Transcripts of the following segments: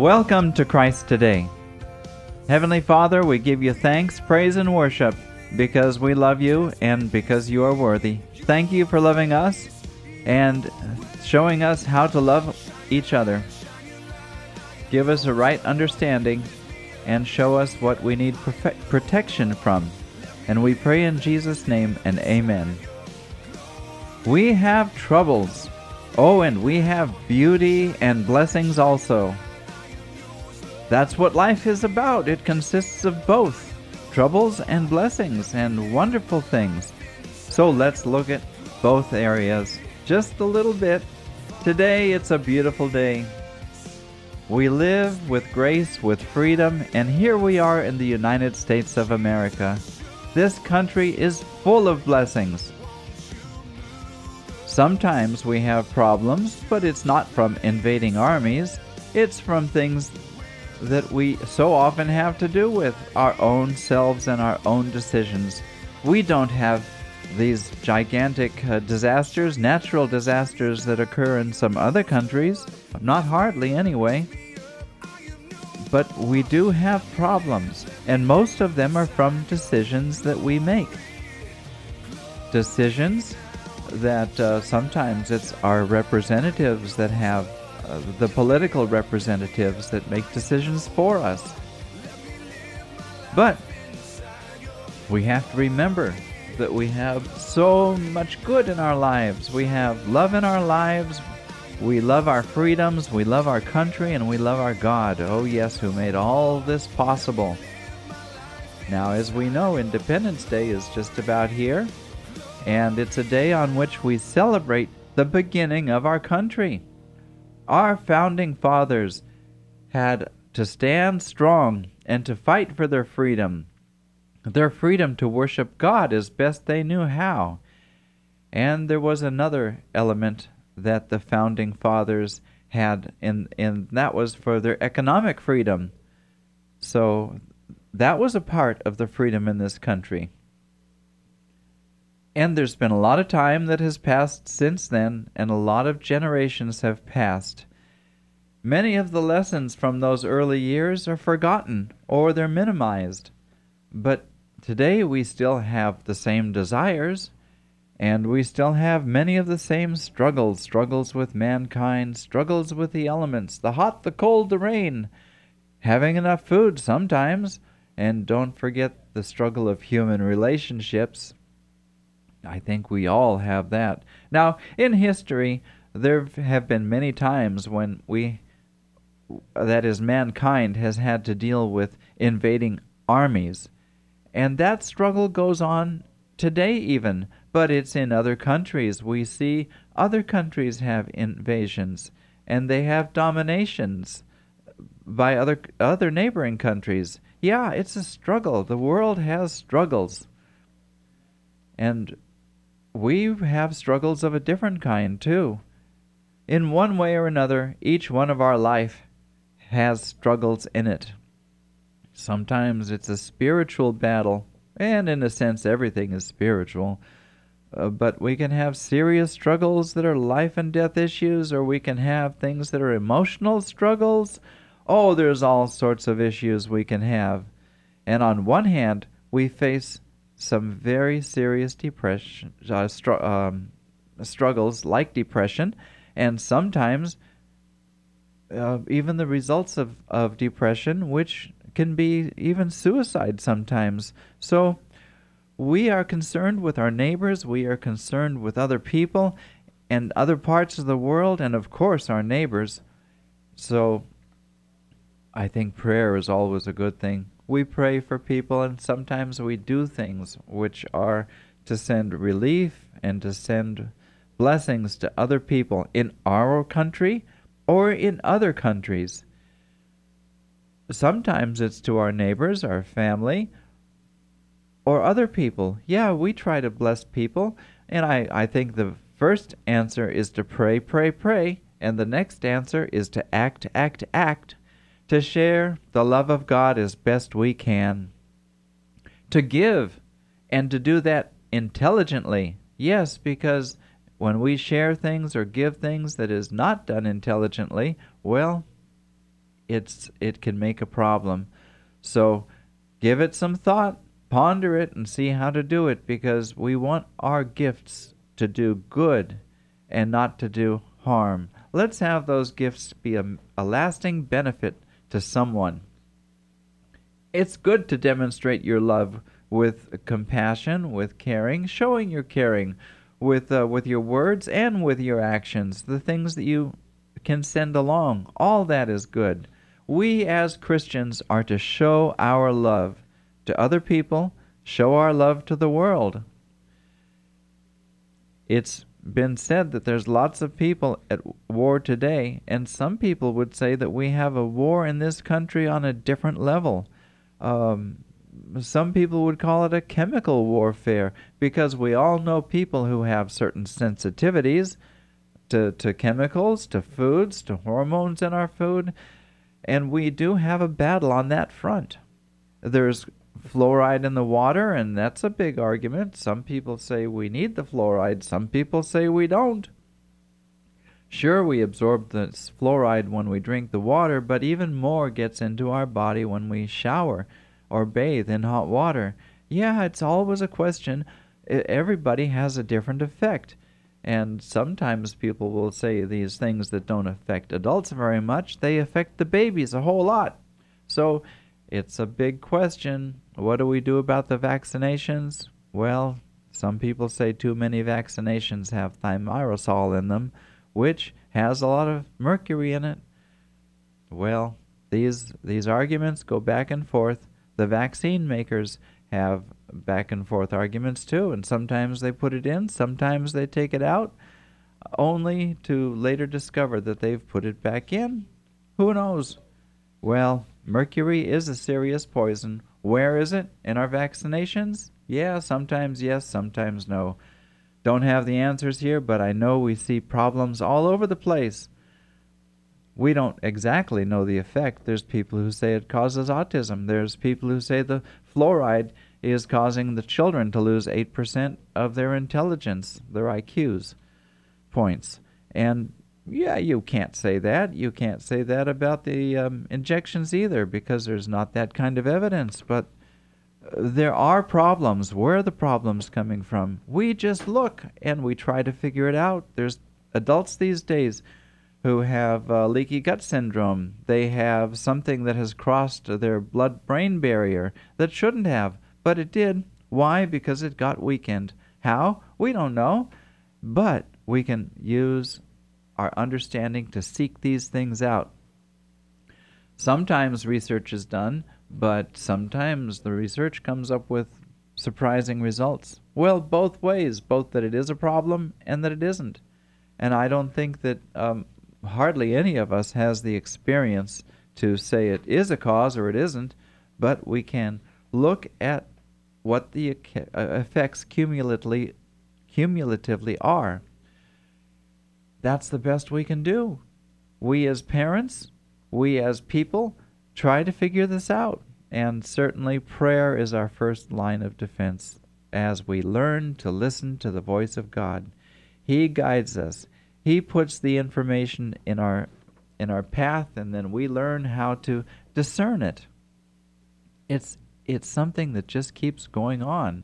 Welcome to Christ Today. Heavenly Father, we give you thanks, praise, and worship because we love you and because you are worthy. Thank you for loving us and showing us how to love each other. Give us a right understanding and show us what we need protection from. And we pray in Jesus' name and amen. We have troubles. Oh, and we have beauty and blessings also. That's what life is about. It consists of both troubles and blessings and wonderful things. So let's look at both areas just a little bit. Today it's a beautiful day. We live with grace, with freedom, and here we are in the United States of America. This country is full of blessings. Sometimes we have problems, but it's not from invading armies. It's from things that we so often have to do with our own selves and our own decisions. We don't have these gigantic disasters, natural disasters that occur in some other countries, not hardly anyway. But we do have problems, and most of them are from decisions that we make. Decisions that sometimes it's our representatives that have the political representatives that make decisions for us. But we have to remember that we have so much good in our lives. We have love in our lives. We love our freedoms. We love our country, and we love our God. Oh yes, who made all this possible. Now, as we know, Independence Day is just about here, and it's a day on which we celebrate the beginning of our country. Our founding fathers had to stand strong and to fight for their freedom to worship God as best they knew how. And there was another element that the founding fathers had, and that was for their economic freedom. So that was a part of the freedom in this country. And there's been a lot of time that has passed since then, and a lot of generations have passed. Many of the lessons from those early years are forgotten, or they're minimized. But today we still have the same desires, and we still have many of the same struggles with mankind, struggles with the elements, the hot, the cold, the rain, having enough food sometimes, and don't forget the struggle of human relationships. I think we all have that. Now, in history, there have been many times when mankind has had to deal with invading armies. And that struggle goes on today even, but it's in other countries. We see other countries have invasions, and they have dominations by other neighboring countries. Yeah, it's a struggle. The world has struggles. And we have struggles of a different kind, too. In one way or another, each one of our life has struggles in it. Sometimes it's a spiritual battle, and in a sense everything is spiritual. But we can have serious struggles that are life and death issues, or we can have things that are emotional struggles. Oh, there's all sorts of issues we can have. And on one hand, we face some very serious depression, struggles like depression, and sometimes even the results of depression, which can be even suicide sometimes. So we are concerned with our neighbors, we are concerned with other people and other parts of the world, and of course our neighbors. So I think prayer is always a good thing. We pray for people, and sometimes we do things which are to send relief and to send blessings to other people in our country or in other countries. Sometimes it's to our neighbors, our family, or other people. Yeah, we try to bless people, and I think the first answer is to pray, and the next answer is to act, to share the love of God as best we can, to give, and to do that intelligently. Yes, because when we share things or give things that is not done intelligently, well, it can make a problem. So give it some thought, ponder it, and see how to do it, because we want our gifts to do good and not to do harm. Let's have those gifts be a lasting benefit to someone. It's good to demonstrate your love with compassion, with caring, showing your caring with your words and with your actions, the things that you can send along. All that is good. We as Christians are to show our love to other people, show our love to the world. It's been said that there's lots of people at war today, and some people would say that we have a war in this country on a different level. Some people would call it a chemical warfare, because we all know people who have certain sensitivities to chemicals, to foods, to hormones in our food, and we do have a battle on that front. There's fluoride in the water, and that's a big argument. Some people say we need the fluoride, some people say we don't. Sure, we absorb the fluoride when we drink the water, but even more gets into our body when we shower or bathe in hot water. Yeah, it's always a question. Everybody has a different effect. And sometimes people will say these things that don't affect adults very much, they affect the babies a whole lot. So it's a big question. What do we do about the vaccinations? Well, some people say too many vaccinations have thimerosal in them, which has a lot of mercury in it. Well, these arguments go back and forth. The vaccine makers have back and forth arguments too, and sometimes they put it in, sometimes they take it out, only to later discover that they've put it back in. Who knows? Well, mercury is a serious poison. Where is it? In our vaccinations? Yeah, sometimes yes, sometimes no. Don't have the answers here, but I know we see problems all over the place. We don't exactly know the effect. There's people who say it causes autism. There's people who say the fluoride is causing the children to lose 8% of their intelligence, their IQs points. And yeah, you can't say that. You can't say that about the injections either, because there's not that kind of evidence. But there are problems. Where are the problems coming from? We just look and we try to figure it out. There's adults these days who have leaky gut syndrome. They have something that has crossed their blood-brain barrier that shouldn't have, but it did. Why? Because it got weakened. How? We don't know. But we can use our understanding to seek these things out. Sometimes research is done, but sometimes the research comes up with surprising results. Well, both ways, both that it is a problem and that it isn't. And I don't think that hardly any of us has the experience to say it is a cause or it isn't, but we can look at what the effects cumulatively are. That's the best we can do. We as parents, we as people, try to figure this out. And certainly prayer is our first line of defense as we learn to listen to the voice of God. He guides us. He puts the information in our path, and then we learn how to discern it. It's something that just keeps going on.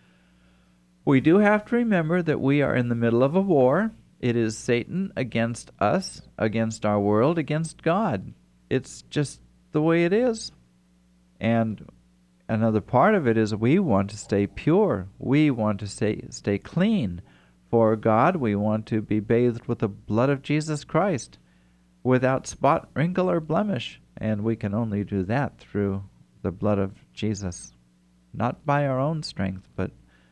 We do have to remember that we are in the middle of a war. It is Satan against us, against our world, against God. It's just the way it is. And another part of it is we want to stay pure. We want to stay clean. For God, we want to be bathed with the blood of Jesus Christ, without spot, wrinkle, or blemish. And we can only do that through the blood of Jesus. Not by our own strength, but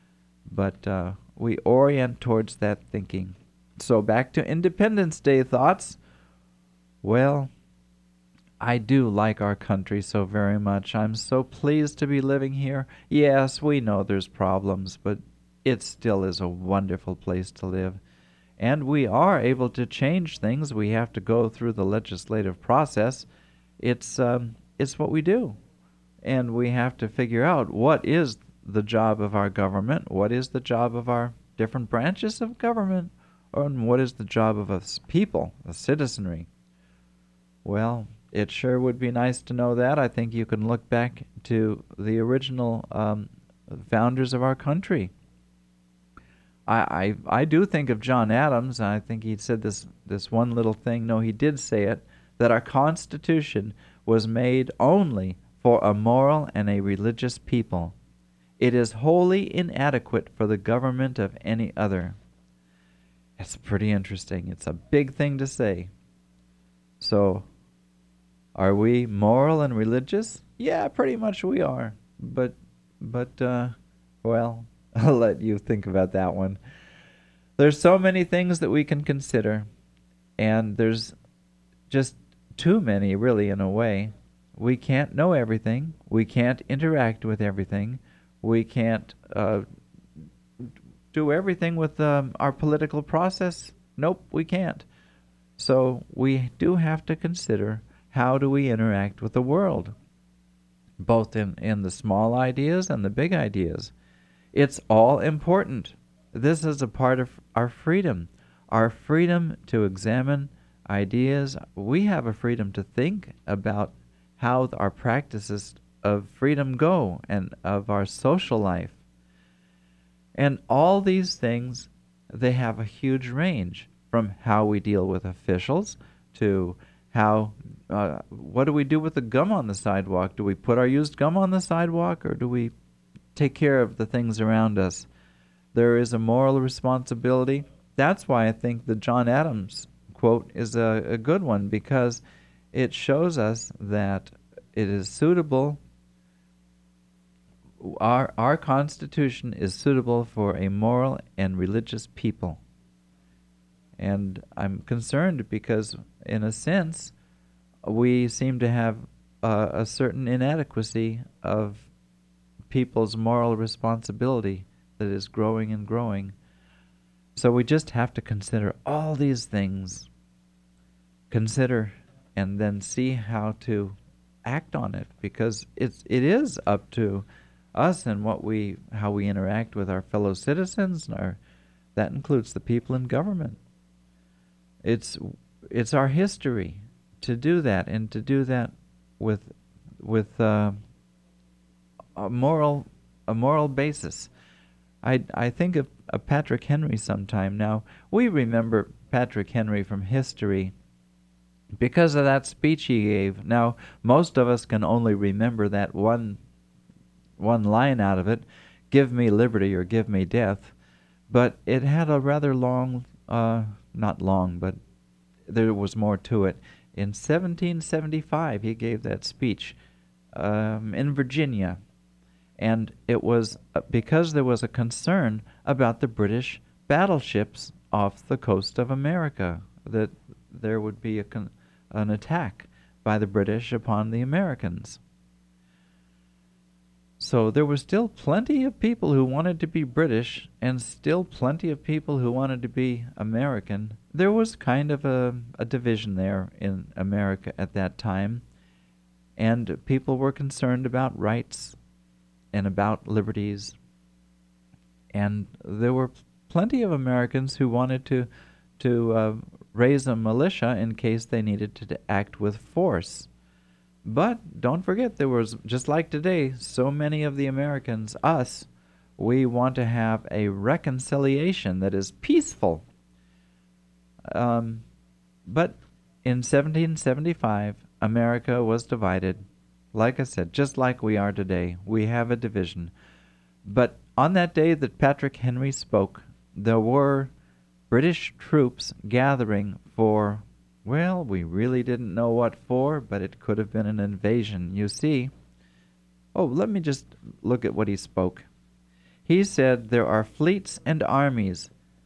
we orient towards that thinking. So back to Independence Day thoughts. Well, I do like our country so very much. I'm so pleased to be living here. Yes, we know there's problems, but it still is a wonderful place to live. And we are able to change things. We have to go through the legislative process. It's what we do. And we have to figure out what is the job of our government, what is the job of our different branches of government, and what is the job of us people, the citizenry. Well, It sure would be nice to know that. I think you can look back to the original founders of our country. I do think of John Adams. I think he said this one little thing. No, he did say it, that our Constitution was made only for a moral and a religious people. It is wholly inadequate for the government of any other. It's pretty interesting. It's a big thing to say. So, are we moral and religious? Yeah, pretty much we are. But, well, I'll let you think about that one. There's so many things that we can consider, and there's just too many, really, in a way. We can't know everything. We can't interact with everything. We can't do everything with our political process. Nope, we can't. So we do have to consider, how do we interact with the world, both in the small ideas and the big ideas. It's all important. This is a part of our freedom to examine ideas. We have a freedom to think about how our practices of freedom go and of our social life. And all these things, they have a huge range, from how we deal with officials to how, what do we do with the gum on the sidewalk? Do we put our used gum on the sidewalk, or do we take care of the things around us? There is a moral responsibility. That's why I think the John Adams quote is a good one, because it shows us that it is suitable. Our Constitution is suitable for a moral and religious people. And I'm concerned because, in a sense, we seem to have a certain inadequacy of people's moral responsibility that is growing and growing. So we just have to consider all these things, consider, and then see how to act on it, because it is up to us and how we interact with our fellow citizens, and that includes the people in government. It's our history to do that, and to do that with a moral basis. I think of Patrick Henry sometime. Now, we remember Patrick Henry from history because of that speech he gave. Now, most of us can only remember that one line out of it, "Give me liberty or give me death," but it had a rather long, not long, but there was more to it. In 1775, he gave that speech in Virginia, and it was because there was a concern about the British battleships off the coast of America, that there would be an attack by the British upon the Americans. So there were still plenty of people who wanted to be British, and still plenty of people who wanted to be American. There was kind of a division there in America at that time, and people were concerned about rights and about liberties. And there were plenty of Americans who wanted to raise a militia in case they needed to act with force. But don't forget, there was, just like today, so many of the Americans, us, we want to have a reconciliation that is peaceful. But in 1775, America was divided. Like I said, just like we are today, we have a division. But on that day that Patrick Henry spoke, there were British troops gathering for, well, we really didn't know what for, but it could have been an invasion. You see, let me just look at what he spoke. He said there are fleets and armies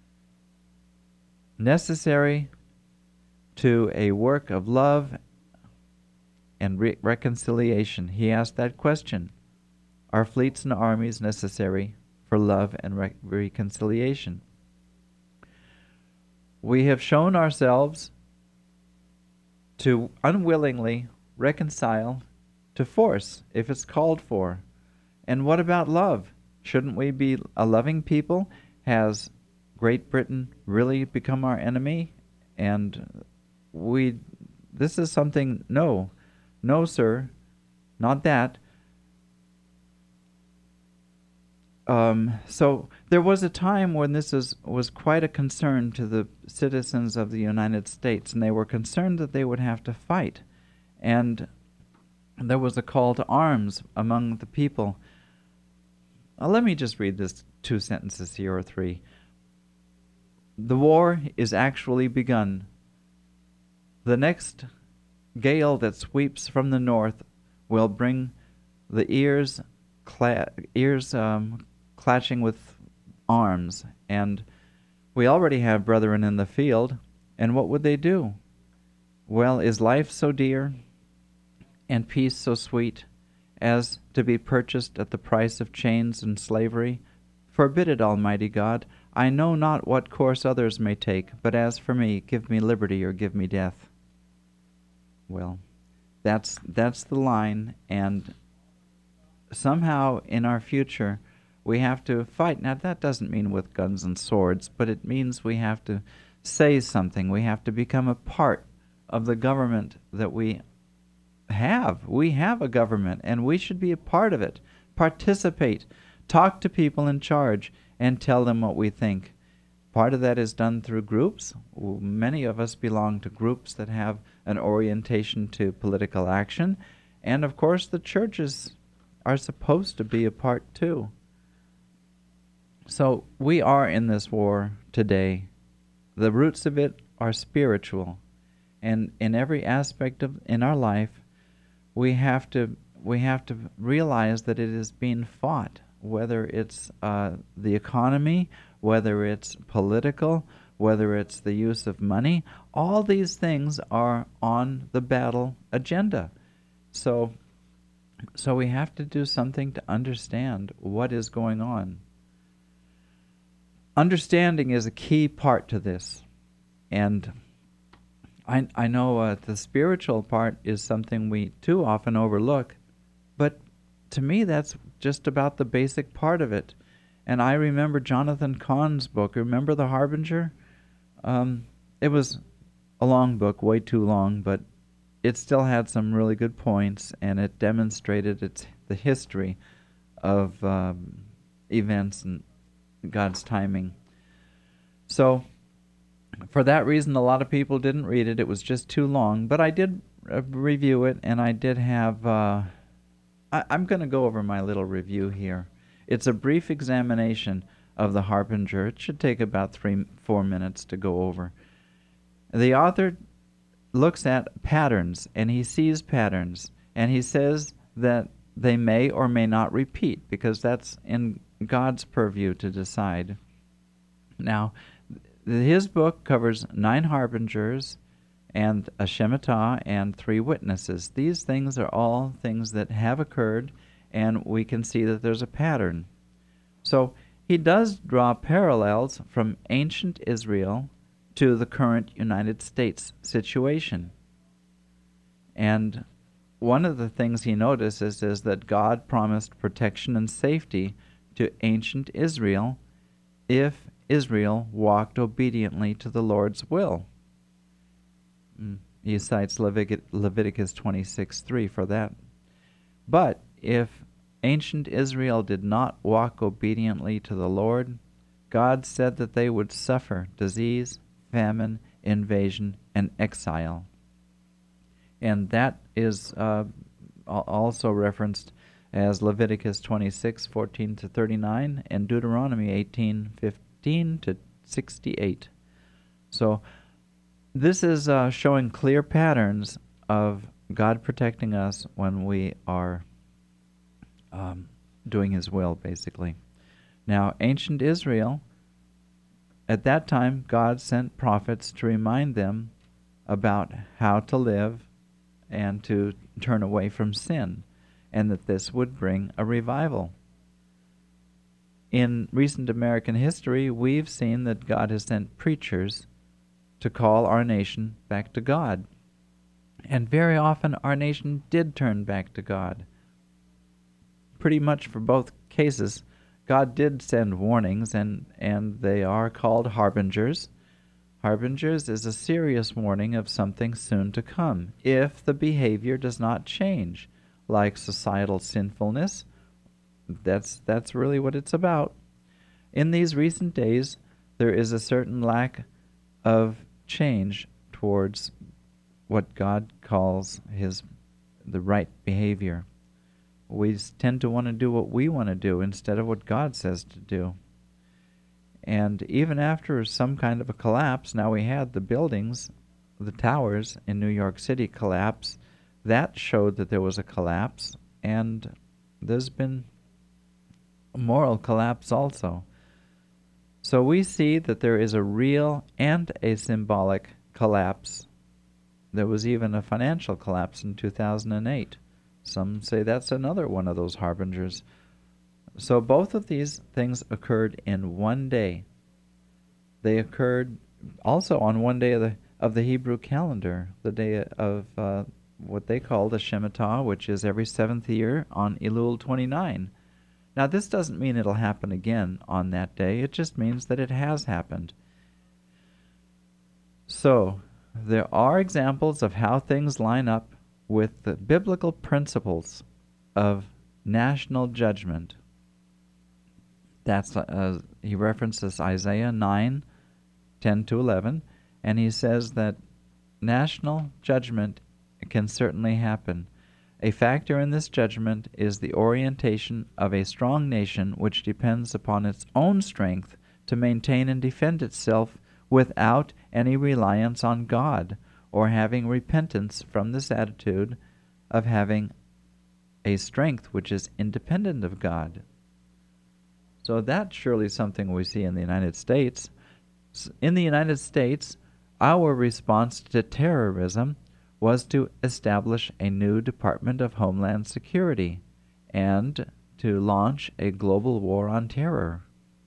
necessary to a work of love and reconciliation. He asked that question. Are fleets and armies necessary for love and reconciliation? We have shown ourselves to unwillingly reconcile to force if it's called for. And what about love? Shouldn't we be a loving people? Has Great Britain really become our enemy? And this is something, no. No, sir, not that. So there was a time when this was quite a concern to the citizens of the United States, and they were concerned that they would have to fight. And there was a call to arms among the people. Let me just read this 2 sentences here, or 3. The war is actually begun. The next gale that sweeps from the north will bring the ears clashing with arms, and we already have brethren in the field, and what would they do? Well, is life so dear, and peace so sweet, as to be purchased at the price of chains and slavery? Forbid it, Almighty God. I know not what course others may take, but as for me, give me liberty or give me death. Well, that's the line, and somehow in our future we have to fight. Now that doesn't mean with guns and swords, but it means we have to say something. We have to become a part of the government that we have. We have a government, and we should be a part of it. Participate. Talk to people in charge and tell them what we think. Part of that is done through groups. Many of us belong to groups that have an orientation to political action. And of course the churches are supposed to be a part too. So we are in this war today. The roots of it are spiritual. And in every aspect in our life, we have to realize that it is being fought, whether it's the economy, whether it's political, whether it's the use of money. All these things are on the battle agenda. So we have to do something to understand what is going on. Understanding is a key part to this. And I know the spiritual part is something we too often overlook, but to me that's just about the basic part of it. And I remember Jonathan Cahn's book. Remember The Harbinger? It was a long book, way too long, but it still had some really good points, and it demonstrated the history of events and God's timing. So for that reason, a lot of people didn't read it. It was just too long. But I did review it, and I did have... I'm going to go over my little review here. It's a brief examination of The Harbinger. It should take about 3-4 minutes to go over. The author looks at patterns, and he sees patterns, and he says that they may or may not repeat, because that's in God's purview to decide. Now, his book covers 9 harbingers and a Shemitah and 3 witnesses. These things are all things that have occurred, and we can see that there's a pattern. So he does draw parallels from ancient Israel to the current United States situation. And one of the things he notices is that God promised protection and safety to ancient Israel if Israel walked obediently to the Lord's will. He cites Leviticus 26:3 for that. But if ancient Israel did not walk obediently to the Lord, God said that they would suffer disease, famine, invasion, and exile. And that is also referenced as Leviticus 26:14-39 and Deuteronomy 18:15-68. So this is showing clear patterns of God protecting us when we are doing His will, basically. Now, ancient Israel, at that time, God sent prophets to remind them about how to live and to turn away from sin, and that this would bring a revival. In recent American history, we've seen that God has sent preachers to call our nation back to God. And very often our nation did turn back to God. Pretty much for both cases, God did send warnings, and they are called harbingers. Harbingers is a serious warning of something soon to come if the behavior does not change, like societal sinfulness. That's really what it's about. In these recent days, there is a certain lack of change towards what God calls the right behavior. We tend to want to do what we want to do instead of what God says to do. And even after some kind of a collapse, now we had the buildings, the towers in New York City collapse. That showed that there was a collapse, and there's been a moral collapse also. So we see that there is a real and a symbolic collapse. There was even a financial collapse in 2008. Some say that's another one of those harbingers. So both of these things occurred in one day. They occurred also on one day of the Hebrew calendar, the day of what they call the Shemitah, which is every 7th year on Elul 29. Now this doesn't mean it'll happen again on that day. It just means that it has happened. So there are examples of how things line up with the biblical principles of national judgment. That's he references Isaiah 9:10-11, and he says that national judgment can certainly happen. A factor in this judgment is the orientation of a strong nation which depends upon its own strength to maintain and defend itself without any reliance on God, or having repentance from this attitude of having a strength which is independent of God. So that's surely something we see in the United States. In the United States, our response to terrorism was to establish a new Department of Homeland Security and to launch a global war on terror.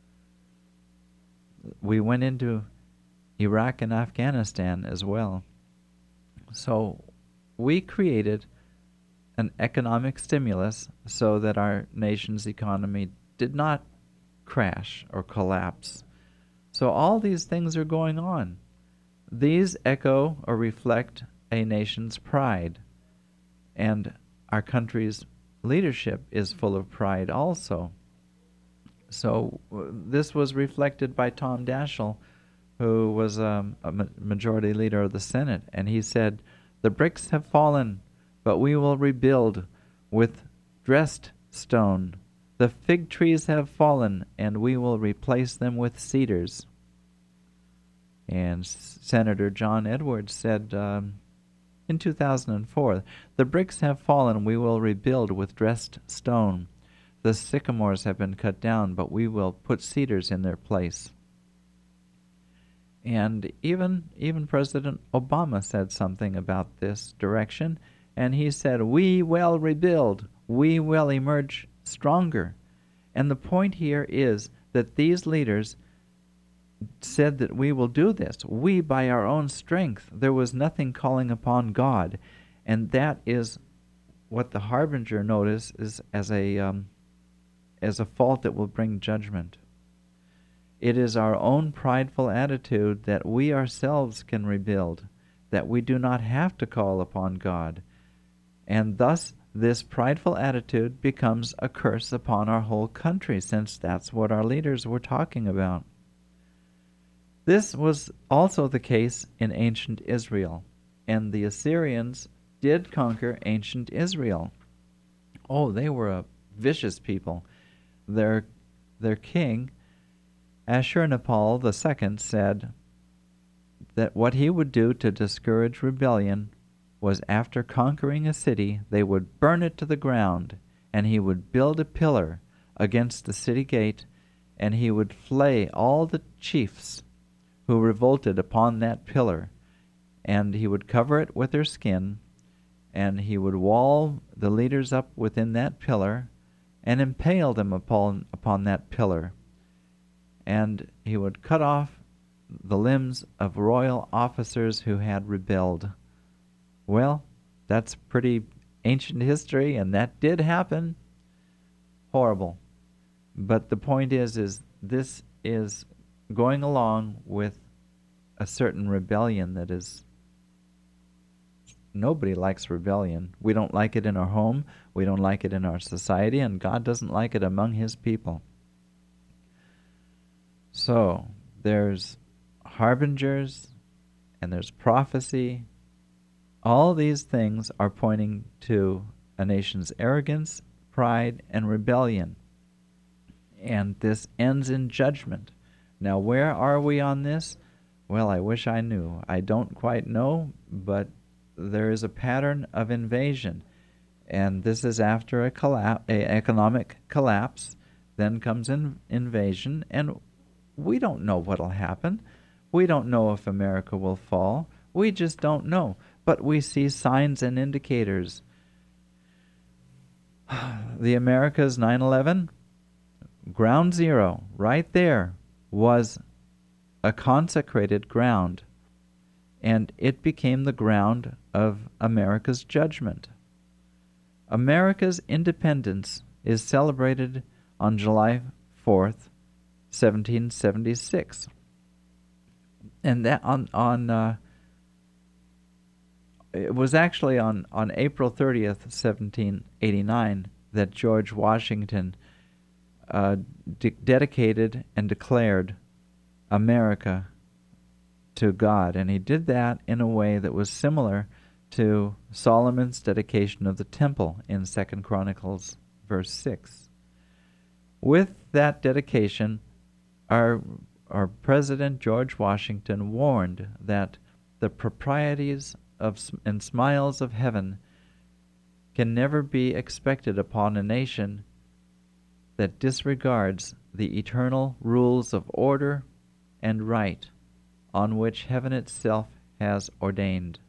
We went into Iraq and Afghanistan as well. So we created an economic stimulus so that our nation's economy did not crash or collapse. So all these things are going on. These echo or reflect a nation's pride, and our country's leadership is full of pride also. So this was reflected by Tom Daschle, who was a majority leader of the Senate, and he said, "The bricks have fallen, but we will rebuild with dressed stone. The fig trees have fallen, and we will replace them with cedars." And Senator John Edwards said in 2004, "The bricks have fallen, we will rebuild with dressed stone. The sycamores have been cut down, but we will put cedars in their place." And even President Obama said something about this direction, and he said, "We will rebuild, we will emerge stronger." And the point here is that these leaders said that we will do this. We, by our own strength. There was nothing calling upon God. And that is what the harbinger notices as a fault that will bring judgment. It is our own prideful attitude that we ourselves can rebuild, that we do not have to call upon God. And thus, this prideful attitude becomes a curse upon our whole country, since that's what our leaders were talking about. This was also the case in ancient Israel, and the Assyrians did conquer ancient Israel. Oh, they were a vicious people. Their king, Ashurnapal II, said that what he would do to discourage rebellion was, after conquering a city, they would burn it to the ground, and he would build a pillar against the city gate, and he would flay all the chiefs who revolted upon that pillar, and he would cover it with their skin, and he would wall the leaders up within that pillar and impale them upon that pillar, and he would cut off the limbs of royal officers who had rebelled. Well, that's pretty ancient history, and that did happen. Horrible. But the point is this is going along with a certain rebellion that is... Nobody likes rebellion. We don't like it in our home, we don't like it in our society, and God doesn't like it among His people. So, there's harbingers, and there's prophecy. All these things are pointing to a nation's arrogance, pride, and rebellion. And this ends in judgment. Now, where are we on this? Well, I wish I knew. I don't quite know, but there is a pattern of invasion. And this is after a economic collapse. Then comes invasion, and we don't know what'll happen. We don't know if America will fall. We just don't know. But we see signs and indicators. The America's 9/11, ground zero, right there, was a consecrated ground. And it became the ground of America's judgment. America's independence is celebrated on July 4th, 1776. And that it was actually on April 30th, 1789, that George Washington dedicated and declared America to God. And he did that in a way that was similar to Solomon's dedication of the temple in 2 Chronicles verse 6. With that dedication, our President George Washington warned that the proprieties and smiles of heaven can never be expected upon a nation that disregards the eternal rules of order and right on which heaven itself has ordained.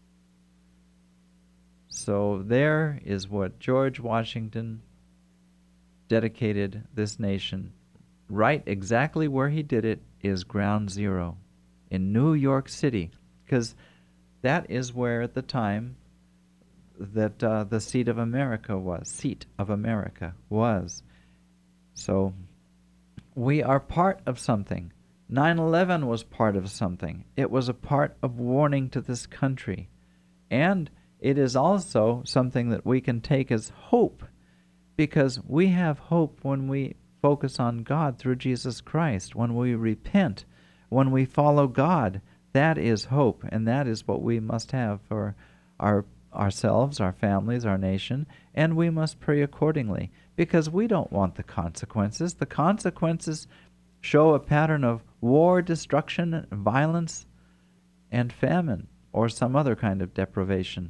So there is what George Washington dedicated this nation. Right exactly where he did it is ground zero, in New York City, because that is where at the time that the seat of America was. So we are part of something. 9/11 was part of something. It was a part of warning to this country. And it is also something that we can take as hope, because we have hope when we focus on God through Jesus Christ, when we repent, when we follow God. That is hope, and that is what we must have for ourselves, our families, our nation, and we must pray accordingly, because we don't want the consequences. The consequences show a pattern of war, destruction, violence, and famine, or some other kind of deprivation.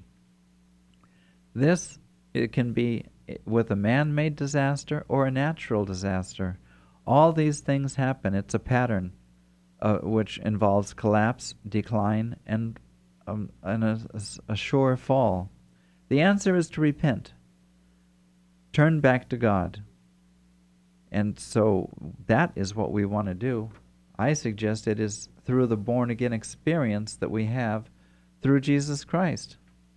It can be with a man-made disaster or a natural disaster. All these things happen. It's a pattern which involves collapse, decline, and a sure fall. The answer is to repent. Turn back to God. And so that is what we want to do. I suggest it is through the born-again experience that we have through Jesus Christ.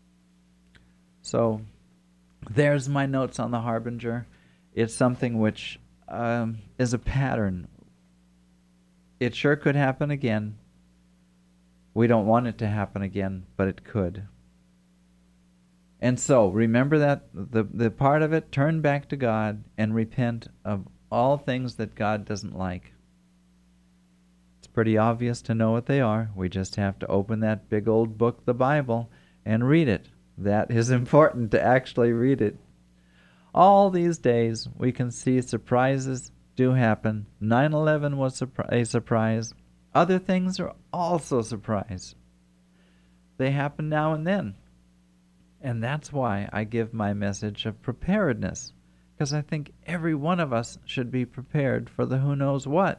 So there's my notes on the Harbinger. It's something which is a pattern. It sure could happen again. We don't want it to happen again, but it could. And so remember that the part of it, turn back to God and repent of all things that God doesn't like. It's pretty obvious to know what they are. We just have to open that big old book, the Bible, and read it. That is important, to actually read it. All these days we can see surprises do happen. 9/11 was a surprise. Other things are also surprise. They happen now and then. And that's why I give my message of preparedness, because I think every one of us should be prepared for the who knows what.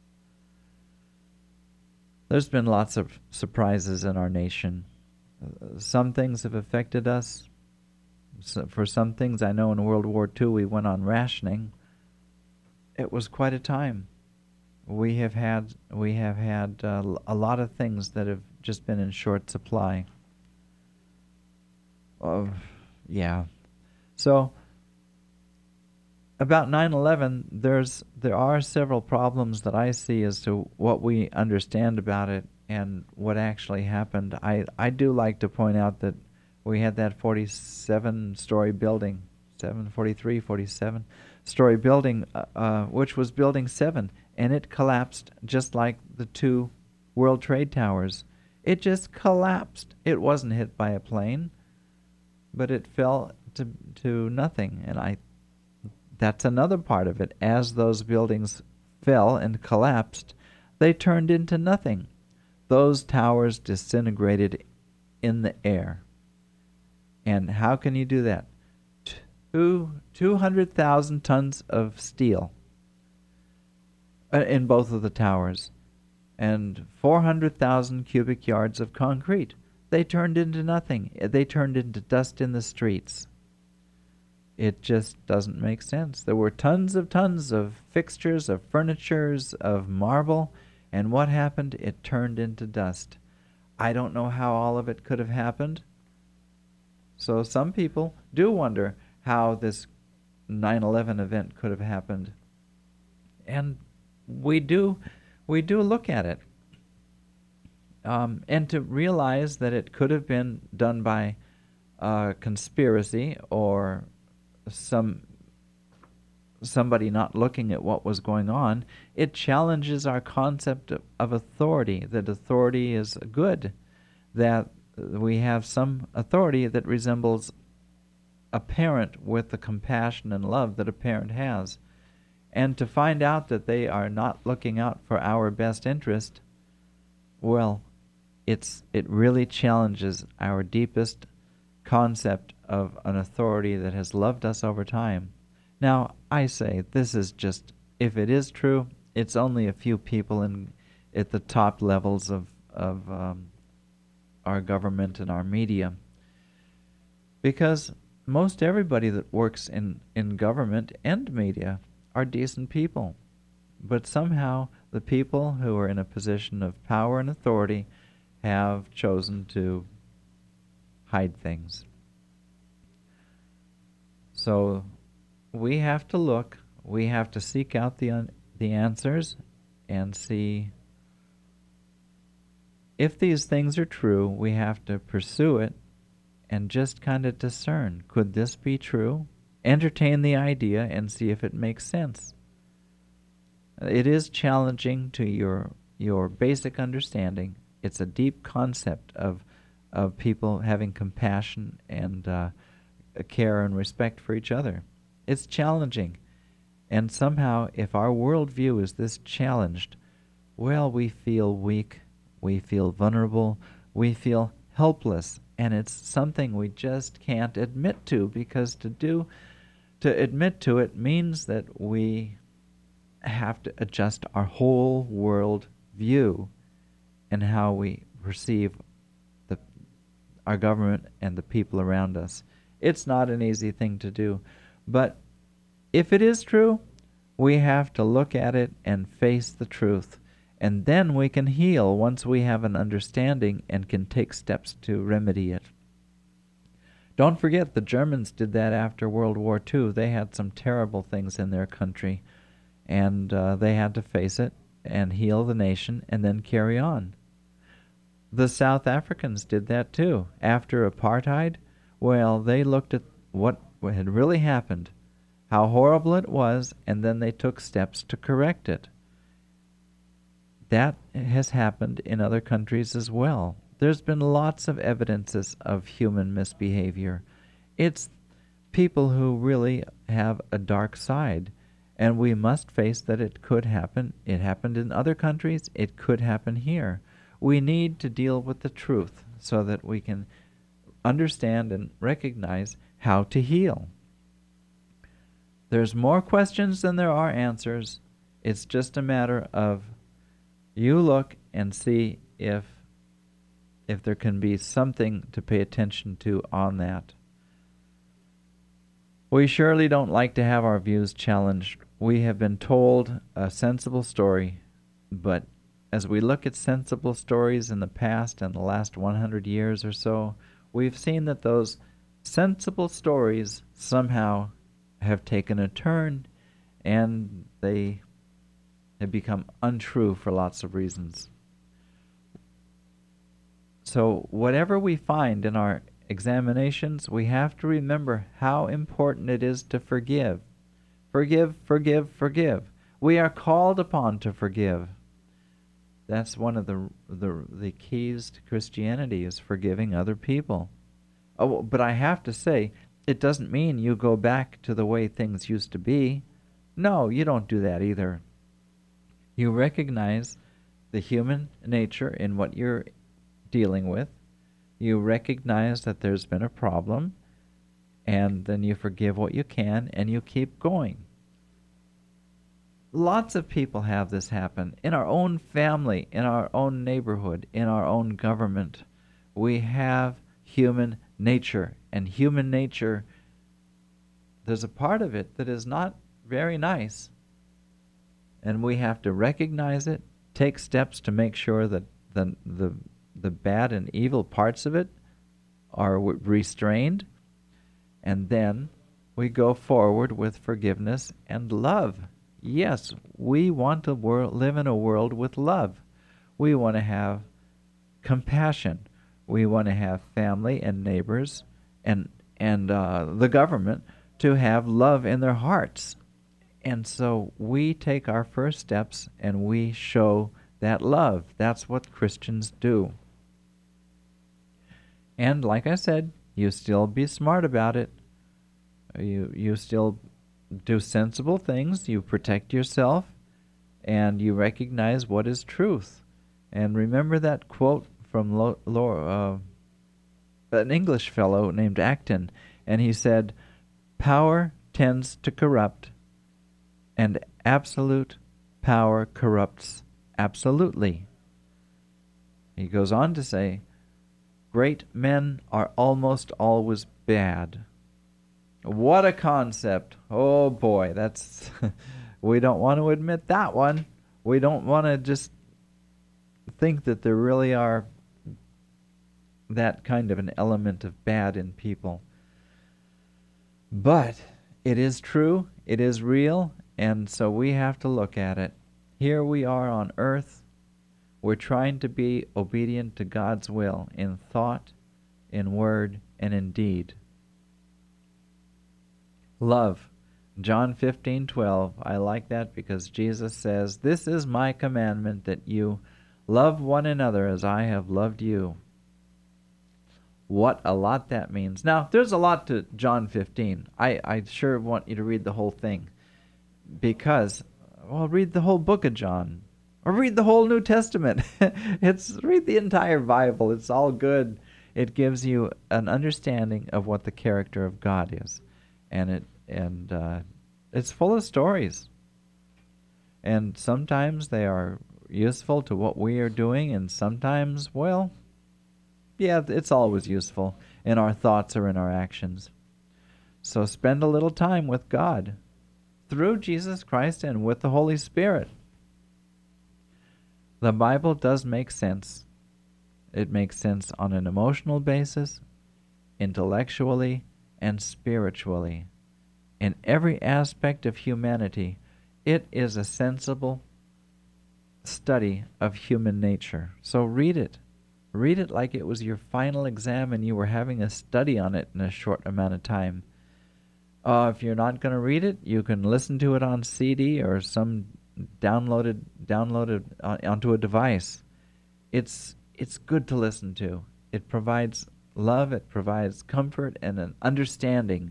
There's been lots of surprises in our nation. Some things have affected us. For some things, I know in World War II we went on rationing. It was quite a time. We have had a lot of things that have just been in short supply. Yeah. So about 9/11, there are several problems that I see as to what we understand about it and what actually happened. I do like to point out that we had that 47-story building, 743, 47-story building, which was Building 7, and it collapsed just like the two World Trade Towers. It just collapsed. It wasn't hit by a plane, but it fell to nothing. And that's another part of it. As those buildings fell and collapsed, they turned into nothing. Those towers disintegrated in the air. And how can you do that? 200,000 tons of steel in both of the towers, and 400,000 cubic yards of concrete. They turned into nothing. They turned into dust in the streets. It just doesn't make sense. There were tons of fixtures, of furnitures, of marble, and what happened? It turned into dust. I don't know how all of it could have happened. So some people do wonder how this 9/11 event could have happened. And we do look at it. And to realize that it could have been done by conspiracy or somebody not looking at what was going on, it challenges our concept of authority, that authority is good, that we have some authority that resembles a parent with the compassion and love that a parent has. And to find out that they are not looking out for our best interest, well, it really challenges our deepest concept of an authority that has loved us over time. Now, I say this is just, if it is true, it's only a few people at the top levels of our government and our media. Because most everybody that works in government and media are decent people. But somehow the people who are in a position of power and authority have chosen to hide things. So we have to look, we have to seek out the answers and see if these things are true. We have to pursue it and just kind of discern, could this be true? Entertain the idea and see if it makes sense. It is challenging to your basic understanding. It's a deep concept of people having compassion and care and respect for each other. It's challenging. And somehow, if our worldview is this challenged, well, we feel weak, we feel vulnerable, we feel helpless, and it's something we just can't admit to, because to admit to it means that we have to adjust our whole world view and how we perceive our government and the people around us. It's not an easy thing to do, but if it is true, we have to look at it and face the truth, and then we can heal once we have an understanding and can take steps to remedy it. Don't forget, the Germans did that after World War II. They had some terrible things in their country, and they had to face it and heal the nation and then carry on. The South Africans did that too. After apartheid, well, they looked at what had really happened, how horrible it was, and then they took steps to correct it. That has happened in other countries as well. There's been lots of evidences of human misbehavior. It's people who really have a dark side, and we must face that it could happen. It happened in other countries. It could happen here. We need to deal with the truth so that we can understand and recognize how to heal. There's more questions than there are answers. It's just a matter of you look and see if there can be something to pay attention to on that. We surely don't like to have our views challenged. We have been told a sensible story, but as we look at sensible stories in the past and the last 100 years or so, we've seen that those sensible stories somehow have taken a turn, and they have become untrue for lots of reasons. So whatever we find in our examinations, we have to remember how important it is to forgive. Forgive, forgive, forgive. We are called upon to forgive. That's one of the keys to Christianity, is forgiving other people. Oh, but I have to say, it doesn't mean you go back to the way things used to be. No, you don't do that either. You recognize the human nature in what you're dealing with. You recognize that there's been a problem, and then you forgive what you can, and you keep going. Lots of people have this happen in our own family, in our own neighborhood, in our own government. We have human nature, and human nature, there's a part of it that is not very nice, and we have to recognize it, take steps to make sure that the bad and evil parts of it are restrained, and then we go forward with forgiveness and love. Yes, we want to live in a world with love. We want to have compassion. We want to have family and neighbors and the government to have love in their hearts. And so we take our first steps and we show that love. That's what Christians do. And like I said, you still be smart about it. You still do sensible things. You protect yourself, and you recognize what is truth. And remember that quote from an English fellow named Acton, and he said, "Power tends to corrupt, and absolute power corrupts absolutely." He goes on to say, "Great men are almost always bad." What a concept. Oh boy, that's we don't want to admit that one. We don't want to just think that there really are that kind of an element of bad in people. But it is true, it is real, and so we have to look at it. Here we are on earth. We're trying to be obedient to God's will in thought, in word, and in deed. Love. John 15:12. I like that because Jesus says, "This is my commandment, that you love one another as I have loved you." What a lot that means. Now, there's a lot to John 15. I sure want you to read the whole thing because, well, read the whole book of John or read the whole New Testament. Read the entire Bible. It's all good. It gives you an understanding of what the character of God is. And it's full of stories. And sometimes they are useful to what we are doing, and sometimes, well, yeah, it's always useful in our thoughts or in our actions. So spend a little time with God through Jesus Christ and with the Holy Spirit. The Bible does make sense. It makes sense on an emotional basis, intellectually, and spiritually. In every aspect of humanity, it is a sensible study of human nature. So read it. Read it like it was your final exam and you were having a study on it in a short amount of time. If you're not going to read it, you can listen to it on CD or some downloaded onto a device. It's good to listen to. It provides love, it provides comfort and an understanding.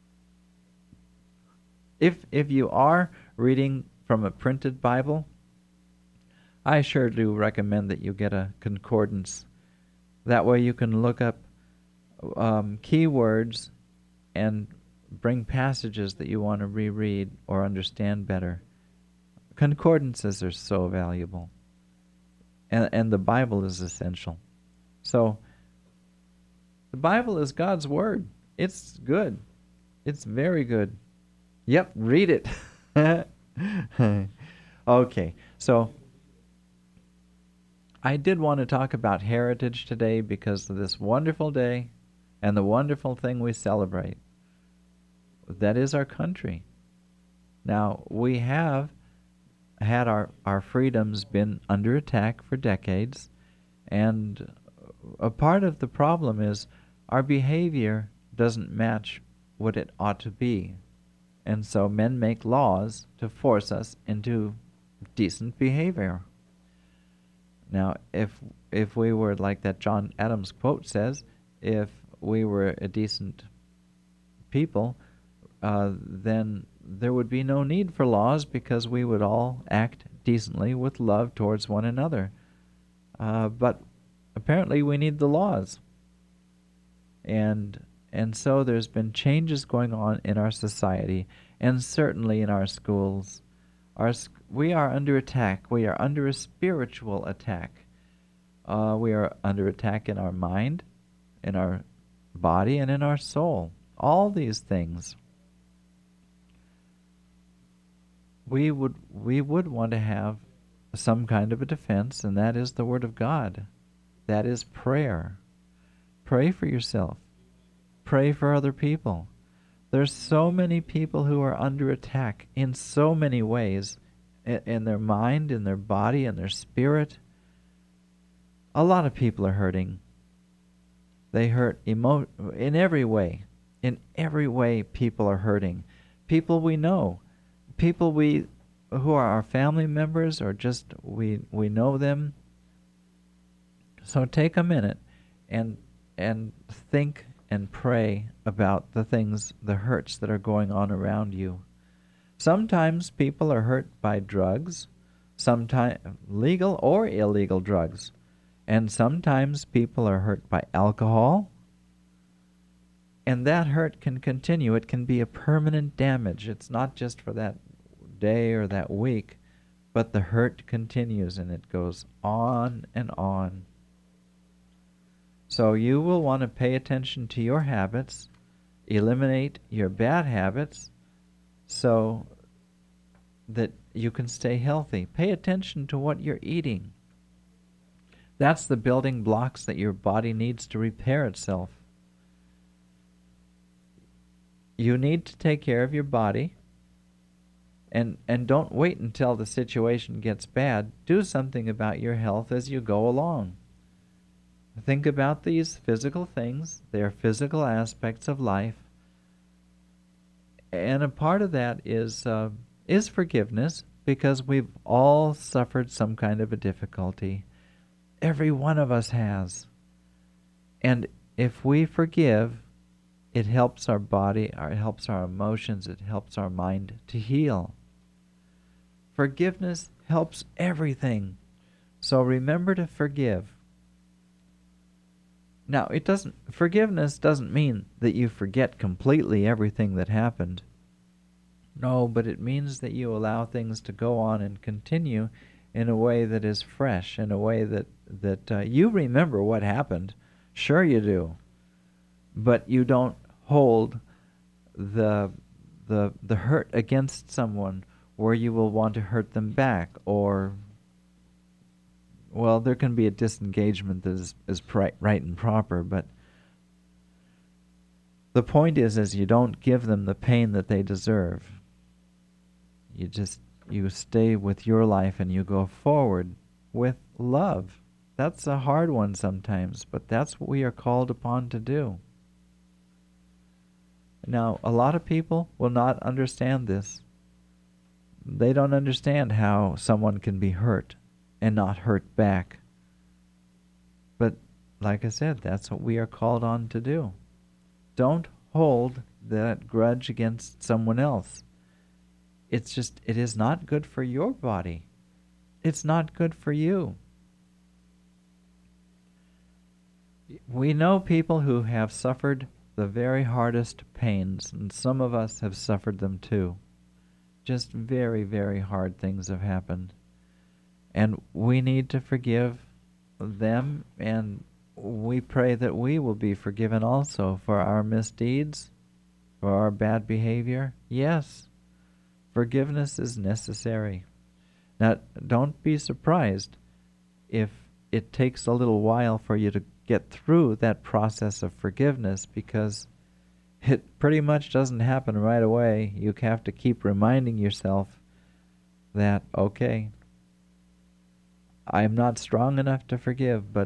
If you are reading from a printed Bible, I sure do recommend that you get a concordance. That way you can look up keywords and bring passages that you want to reread or understand better. Concordances are so valuable. And the Bible is essential. So, the Bible is God's Word. It's good. It's very good. Yep, read it. Okay, so I did want to talk about heritage today because of this wonderful day and the wonderful thing we celebrate. That is our country. Now, we have had our freedoms been under attack for decades, and a part of the problem is our behavior doesn't match what it ought to be. And so men make laws to force us into decent behavior. Now, if we were, like that John Adams quote says, if we were a decent people, then there would be no need for laws, because we would all act decently with love towards one another. But apparently we need the laws. And so there's been changes going on in our society, and certainly in our schools. We are under attack. We are under a spiritual attack. We are under attack in our mind, in our body, and in our soul. All these things. We would want to have some kind of a defense, and that is the Word of God. That is prayer. Pray for yourself. Pray for other people. There's so many people who are under attack in so many ways, in their mind, in their body, in their spirit. A lot of people are hurting. They hurt in every way. In every way, people are hurting. People we know. People who are our family members, or just we know them. So take a minute and think and pray about the things, the hurts that are going on around you. Sometimes people are hurt by drugs, sometimes legal or illegal drugs, and sometimes people are hurt by alcohol. And that hurt can continue. It can be a permanent damage. It's not just for that day or that week, but the hurt continues, and it goes on and on. So you will want to pay attention to your habits, eliminate your bad habits, so that you can stay healthy. Pay attention to what you're eating. That's the building blocks that your body needs to repair itself. You need to take care of your body, and don't wait until the situation gets bad. Do something about your health as you go along. Think about these physical things. They are physical aspects of life. And a part of that is forgiveness, because we've all suffered some kind of a difficulty. Every one of us has. And if we forgive, it helps our body, it helps our emotions, it helps our mind to heal. Forgiveness helps everything. So remember to forgive. Now, forgiveness doesn't mean that you forget completely everything that happened. No, but it means that you allow things to go on and continue in a way that is fresh, in a way that you remember what happened. Sure you do. But you don't hold the hurt against someone where you will want to hurt them back, or, well, there can be a disengagement that is right and proper, but the point is you don't give them the pain that they deserve. You stay with your life and you go forward with love. That's a hard one sometimes, but that's what we are called upon to do. Now, a lot of people will not understand this. They don't understand how someone can be hurt and not hurt back. But like I said, that's what we are called on to do. Don't hold that grudge against someone else. It is not good for your body. It's not good for you. We know people who have suffered the very hardest pains, and some of us have suffered them too. Just very, very hard things have happened. And we need to forgive them, and we pray that we will be forgiven also for our misdeeds, for our bad behavior. Yes, forgiveness is necessary. Now, don't be surprised if it takes a little while for you to get through that process of forgiveness, because it pretty much doesn't happen right away. You have to keep reminding yourself that, okay, I'm not strong enough to forgive, but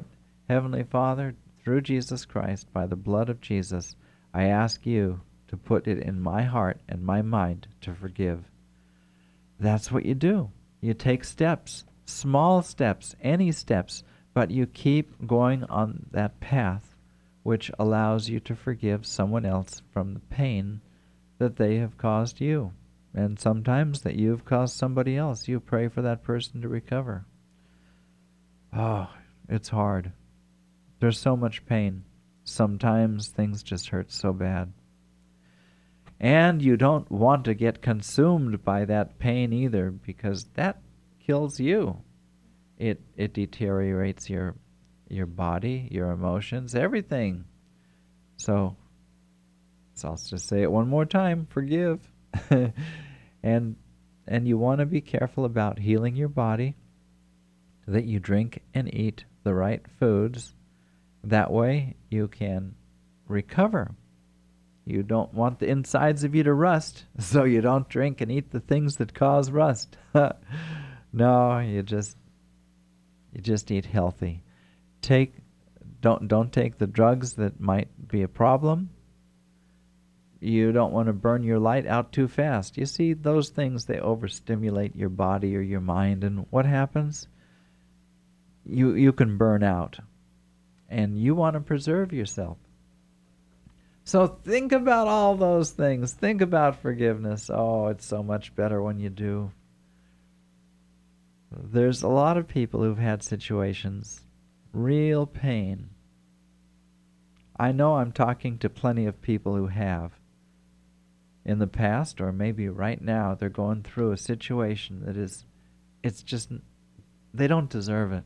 Heavenly Father, through Jesus Christ, by the blood of Jesus, I ask you to put it in my heart and my mind to forgive. That's what you do. You take steps, small steps, any steps, but you keep going on that path which allows you to forgive someone else from the pain that they have caused you. And sometimes that you've caused somebody else. You pray for that person to recover. Oh, it's hard. There's so much pain. Sometimes things just hurt so bad. And you don't want to get consumed by that pain either, because that kills you. It deteriorates your body, your emotions, everything. So I'll just say it one more time, forgive. and you want to be careful about healing your body, that you drink and eat the right foods. That way you can recover. You don't want the insides of you to rust, so you don't drink and eat the things that cause rust. No, you just eat healthy. Don't take the drugs that might be a problem. You don't want to burn your light out too fast. You see, those things, they overstimulate your body or your mind, and what happens? You can burn out, and you want to preserve yourself. So think about all those things. Think about forgiveness. Oh, it's so much better when you do. There's a lot of people who've had situations, real pain. I know I'm talking to plenty of people who have. In the past, or maybe right now, they're going through a situation that it's just, they don't deserve it.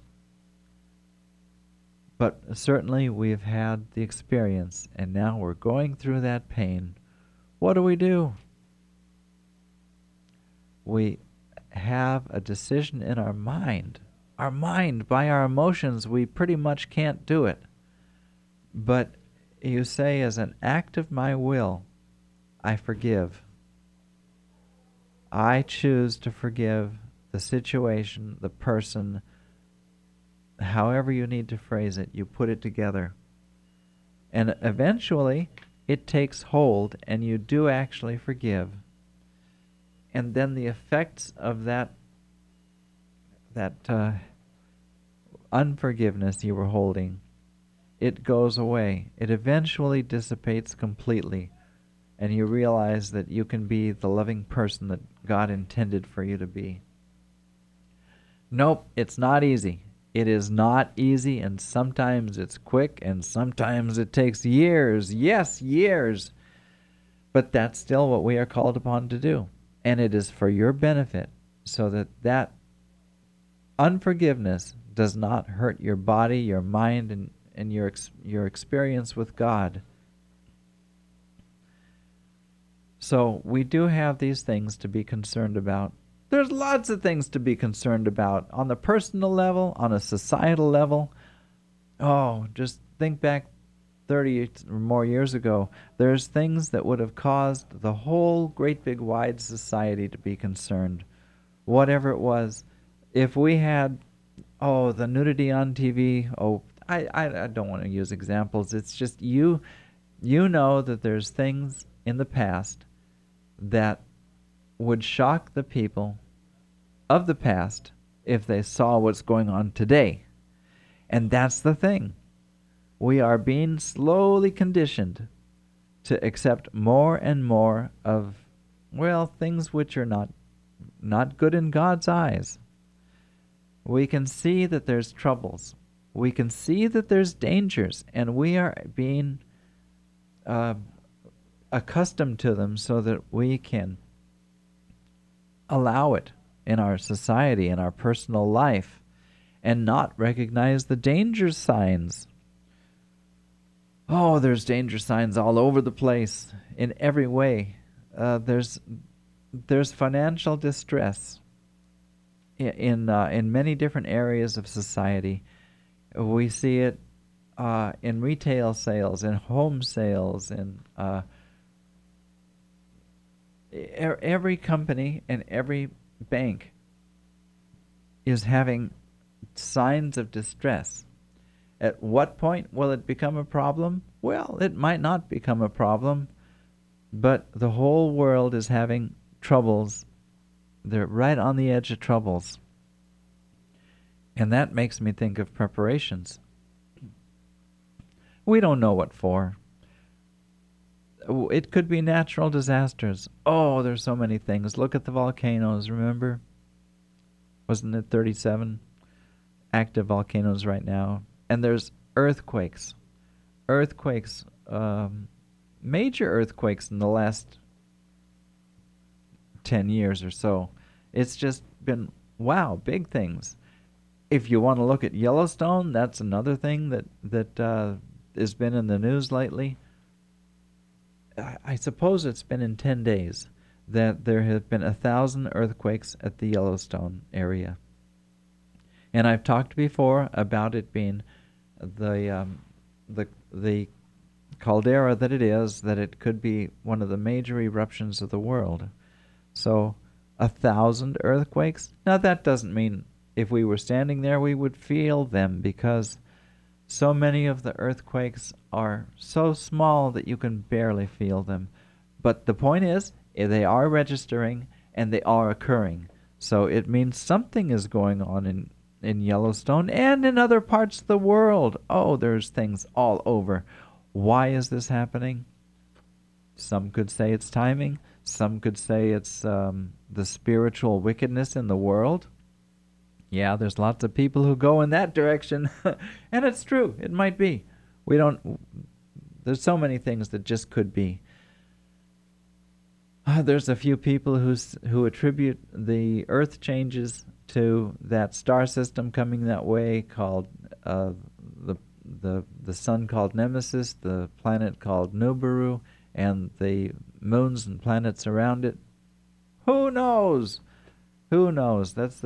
But certainly we've had the experience, and now we're going through that pain. What do? We have a decision in our mind. Our mind, by our emotions, we pretty much can't do it. But you say, as an act of my will, I forgive. I choose to forgive the situation, the person, however you need to phrase it, you put it together. And eventually, it takes hold, and you do actually forgive. And then the effects of that unforgiveness you were holding, it goes away. It eventually dissipates completely, and you realize that you can be the loving person that God intended for you to be. Nope, it's not easy. It is not easy, and sometimes it's quick, and sometimes it takes years. Yes, years. But that's still what we are called upon to do. And it is for your benefit, so that unforgiveness does not hurt your body, your mind, and your experience with God. So we do have these things to be concerned about. There's lots of things to be concerned about on the personal level, on a societal level. Oh, just think back 30 or more years ago. There's things that would have caused the whole great big wide society to be concerned. Whatever it was. If we had, the nudity on TV, I don't want to use examples. It's just you know that there's things in the past that would shock the people of the past if they saw what's going on today. And that's the thing. We are being slowly conditioned to accept more and more of, things which are not good in God's eyes. We can see that there's troubles. We can see that there's dangers, and we are being accustomed to them so that we can allow it in our society, in our personal life, and not recognize the danger signs. Oh, there's danger signs all over the place in every way. There's financial distress in many different areas of society. We see it in retail sales, in home sales, in every company and every bank is having signs of distress. At what point will it become a problem? Well, it might not become a problem, but the whole world is having troubles. They're right on the edge of troubles. And that makes me think of preparations. We don't know what for. It could be natural disasters. Oh, there's so many things. Look at the volcanoes, remember? Wasn't it 37 active volcanoes right now? And there's earthquakes. Earthquakes, major earthquakes in the last 10 years or so. It's just been, wow, big things. If you want to look at Yellowstone, that's another thing that has been in the news lately. I suppose it's been in 10 days that there have been 1,000 earthquakes at the Yellowstone area. And I've talked before about it being the caldera that it is, that it could be one of the major eruptions of the world. So 1,000 earthquakes? Now that doesn't mean if we were standing there we would feel them, because so many of the earthquakes are so small that you can barely feel them. But the point is, they are registering and they are occurring. So it means something is going on in Yellowstone and in other parts of the world. Oh, there's things all over. Why is this happening? Some could say it's timing. Some could say it's the spiritual wickedness in the world. Yeah, there's lots of people who go in that direction. And it's true. It might be. There's so many things that just could be. There's a few people who attribute the Earth changes to that star system coming that way, called the sun called Nemesis, the planet called Nibiru, and the moons and planets around it. Who knows? Who knows? That's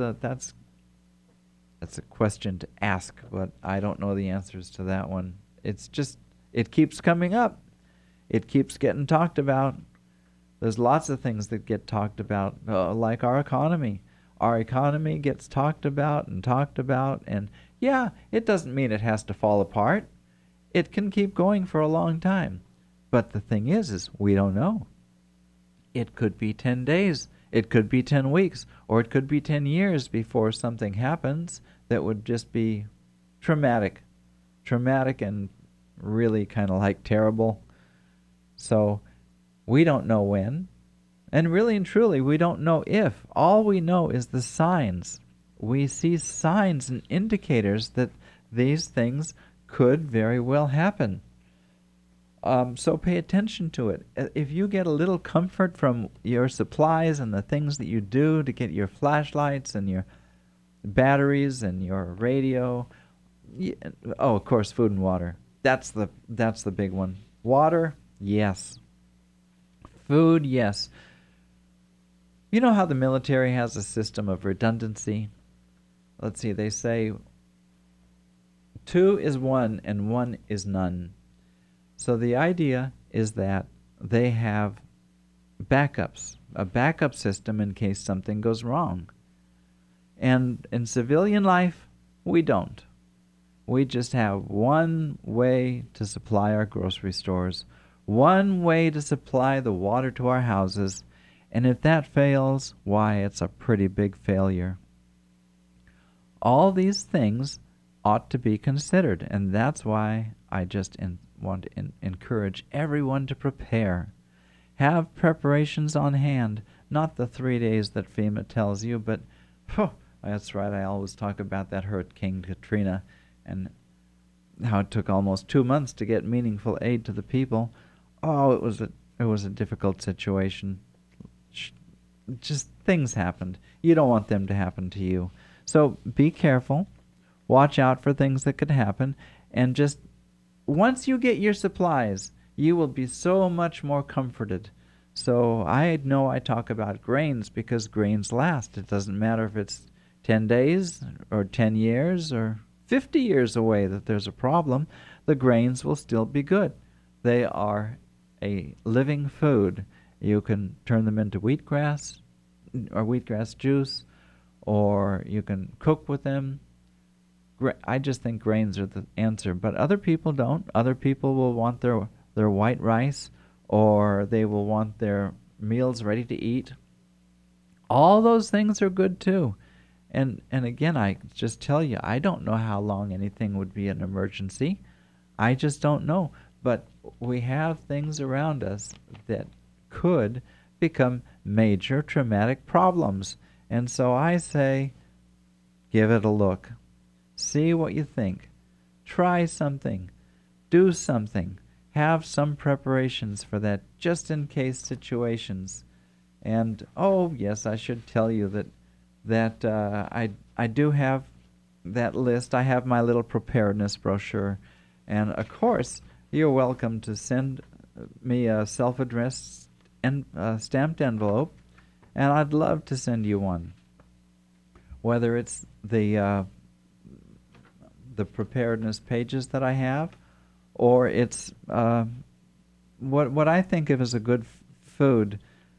a question to ask, but I don't know the answers to that one. It's just, it keeps coming up. It keeps getting talked about. There's lots of things that get talked about, like our economy. Our economy gets talked about, and yeah, it doesn't mean it has to fall apart. It can keep going for a long time. But the thing is we don't know. It could be 10 days. It could be 10 weeks, or it could be 10 years before something happens that would just be traumatic and really kind of like terrible. So we don't know when, and really and truly we don't know if. All we know is the signs. We see signs and indicators that these things could very well happen. So pay attention to it. If you get a little comfort from your supplies and the things that you do to get your flashlights and your batteries and your radio, of course, food and water. That's the big one. Water, yes. Food, yes. You know how the military has a system of redundancy? Let's see, they say 2 is 1 and 1 is none. So the idea is that they have backups, a backup system in case something goes wrong. And in civilian life, we don't. We just have one way to supply our grocery stores, one way to supply the water to our houses, and if that fails, why, it's a pretty big failure. All these things ought to be considered, and that's why I just want to encourage everyone to prepare. Have preparations on hand, not the 3 days that FEMA tells you, but that's right, I always talk about that Hurricane Katrina and how it took almost 2 months to get meaningful aid to the people. Oh, it was a difficult situation. Just things happened. You don't want them to happen to you. So be careful. Watch out for things that could happen, and just once you get your supplies, you will be so much more comforted. So I know I talk about grains because grains last. It doesn't matter if it's 10 days or 10 years or 50 years away that there's a problem. The grains will still be good. They are a living food. You can turn them into wheatgrass or wheatgrass juice, or you can cook with them. I just think grains are the answer, but other people don't. Other people will want their white rice, or they will want their meals ready to eat. All those things are good too. And again, I just tell you, I don't know how long anything would be an emergency. I just don't know. But we have things around us that could become major traumatic problems. And so I say, give it a look. See what you think. Try something. Do something. Have some preparations for that just in case situations. And oh yes, I should tell you that I do have that list. I have my little preparedness brochure, and of course you're welcome to send me a self-addressed and stamped envelope, and I'd love to send you one. Whether it's the preparedness pages that I have, or it's what I think of as a good food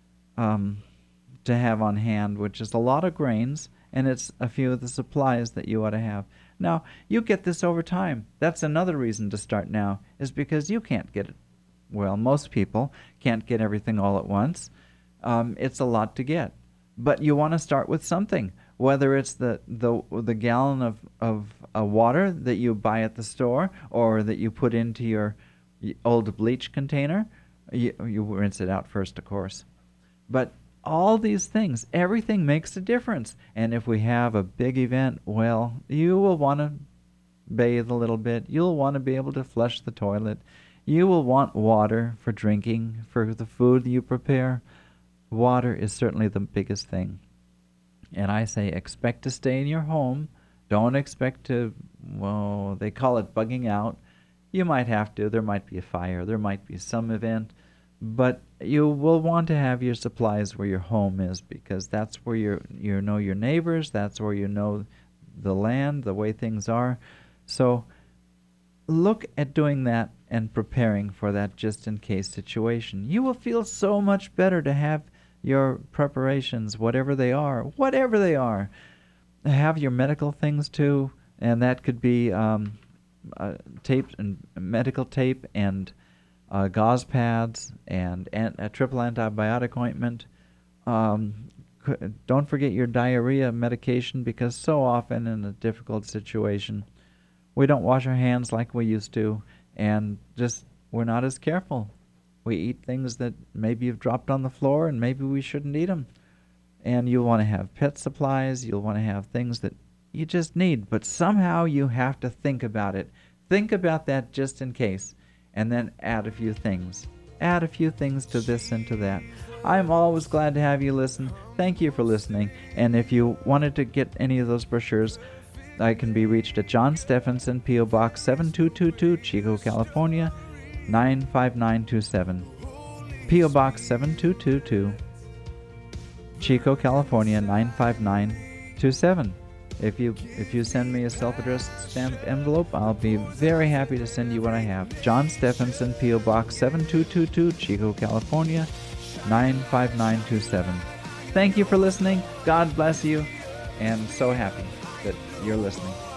to have on hand, which is a lot of grains, and it's a few of the supplies that you ought to have. Now, you get this over time. That's another reason to start now, is because you can't get it. Well, most people can't get everything all at once. It's a lot to get. But you want to start with something, whether it's the gallon of water that you buy at the store, or that you put into your old bleach container. You rinse it out first, of course. But all these things, everything makes a difference. And if we have a big event, well, you will want to bathe a little bit. You'll want to be able to flush the toilet. You will want water for drinking, for the food you prepare. Water is certainly the biggest thing. And I say, expect to stay in your home. Don't expect to, well, they call it bugging out. You might have to. There might be a fire. There might be some event. But you will want to have your supplies where your home is, because that's where you know your neighbors, that's where you know the land, the way things are. So look at doing that and preparing for that just-in-case situation. You will feel so much better to have your preparations, whatever they are. Have your medical things too, and that could be tape and medical tape and gauze pads and a triple antibiotic ointment. Don't forget your diarrhea medication, because so often in a difficult situation we don't wash our hands like we used to, and just we're not as careful. We eat things that maybe you've dropped on the floor, and maybe we shouldn't eat them. And you'll want to have pet supplies. You'll want to have things that you just need, but somehow you have to think about it. Think about that just in case. And then add a few things. Add a few things to this and to that. I'm always glad to have you listen. Thank you for listening. And if you wanted to get any of those brochures, I can be reached at John Stephenson, P.O. Box 7222, Chico, California, 95927. P.O. Box 7222, Chico, California, 95927. If you send me a self-addressed stamped envelope, I'll be very happy to send you what I have. John Stephenson, P.O. Box 7222, Chico, California, 95927. Thank you for listening. God bless you, and so happy that you're listening.